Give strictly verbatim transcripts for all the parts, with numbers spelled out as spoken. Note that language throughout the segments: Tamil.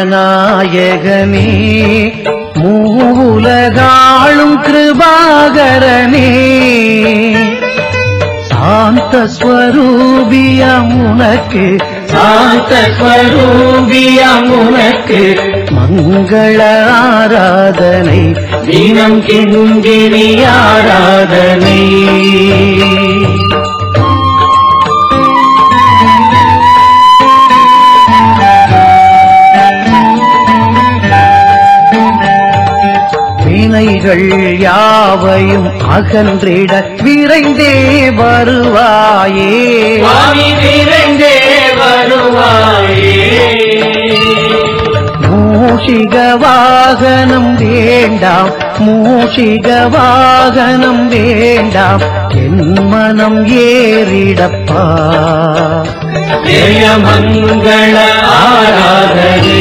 நாயகனே மூவுலகாளும் கிருபாகரனே சாந்த ஸ்வரூபியம் உனக்கு சாந்த ஸ்வரூபியம் உனக்கு மங்கள ஆராதனை தினம் கிங்கிணி ஆராதனை வினைகள் யாவையும் அகன்றிட விரைந்தே வருவாயே விரைந்தே வருவாயே மூஷிக வாகனம் வேண்டாம் மூஷிக வாகனம் வேண்டாம் என் மனம் ஏறிடப்பா ஜெயமங்கள ஆராதனை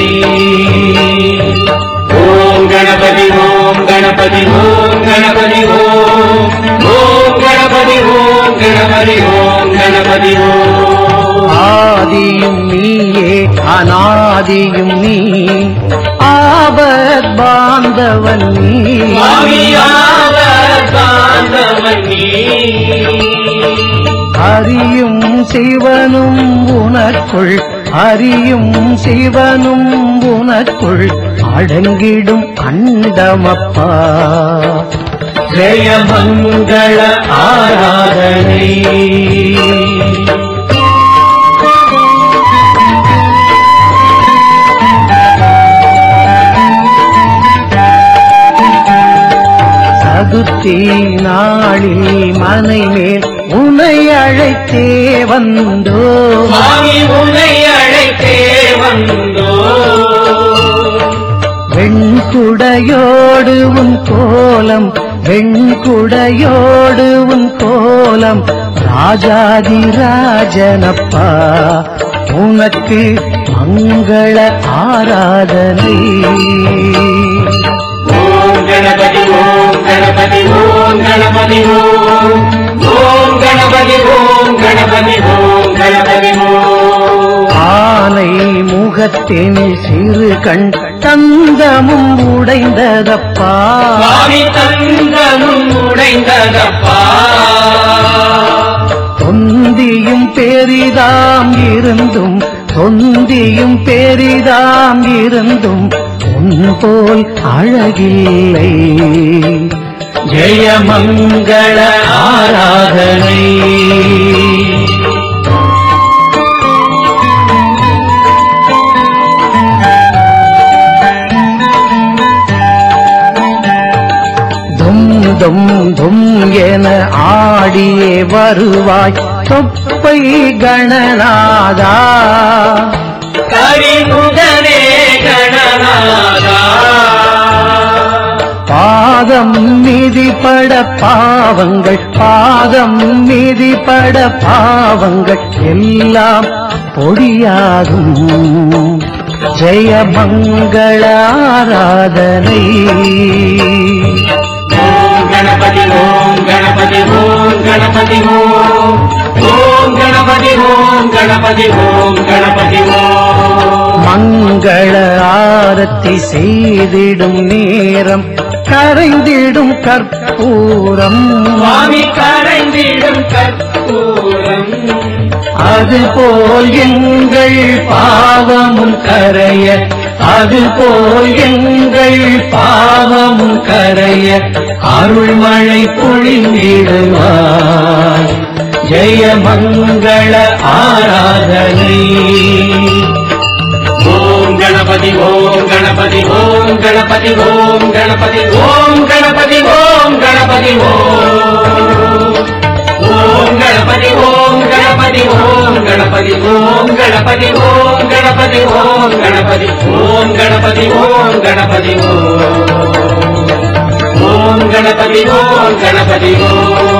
ஓம் கணபதி ஓம் கணபதி ஓம் கணபதி ஓம் ஓம் கணபதி ஓம் கணபதி ஓம் கணபதி ஓம் ஆதியும் நீயே அநாதியும் நீ ஆபத் பாந்தவன் நீ ஆபத் பாந்தவன் நீ அறியும் சிவனும் உனக்குள் அறியும் சிவனும் உனக்குள் அடங்கிடும் அண்டமப்பா ஜெயமங்கள ஆராதனை சதுர்த்தி நாளில் மனை மேல் உனை அழைத்தே வந்தோ உனை அழைத்தே வந்தோ வெண்குடையோடு உன் கோலம் வெண்குடையோடு உன் கோலம் ராஜாதி ராஜனப்பா உனக்கு மங்கள ஆராதனை ஓம் கணபதி ஓம் கணபதி ஓம் கணபதி ஓம் ஓம் கணபதி ஓம் கணபதி ஓம் கணபதி ஓம் ஆனை முகத்தின் சிறு கண் தந்தமும் உடைந்ததப்பா தந்தமும் உடைந்ததப்பா தொந்தியும் பெரிதாம் இருந்தும் தொந்தியும் பெரிதாம் இருந்தும் உன் போல் அழகில்லை ஜெயமங்கள ஆராதனை தும் தும் தும் என ஆடியே வருவாய் தொப்பை கணநாதா கரிமுகனே கணநாதா பாதம் மிதிபட பாவங்கள் பாதம் மிதிபட பாவங்கள் எல்லாம் பொடியாகும் ஜெயமங்கள ஆராதனை ஓம் கணபதி ஓம் கணபதி ஓம் கணபதி ஓம் ஓம் கணபதி ஓம் கணபதி ஓம் கணபதி ஓம் மங்கள ஆரத்தி செய்திடும் நேரம் கரைந்திடும் கற்பூரம் சுவாமி கரைந்திடும் கற்பூரம் அதுபோல் எங்கள் பாவமும் கரைய அதுபோல் எங்கள் பாவமும் கரைய அருள்மழை பொழிந்திடுவார் ஜெயமங்கள ஆராதனை ஓம் கணபதி ஓம் கணபதி ஓம் கணபதி ஓம் கணபதி ஓம் கணபதி ஓம் கணபதி ஓம் ஓம் கணபதி ஓம் கணபதி ஓம் கணபதி ஓம் கணபதி ஓம் கணபதி ஓம் கணபதி ஓம் கணபதி ஓம் கணபதி ஓம் ஓம் கணபதி ஓம் கணபதி ஓம்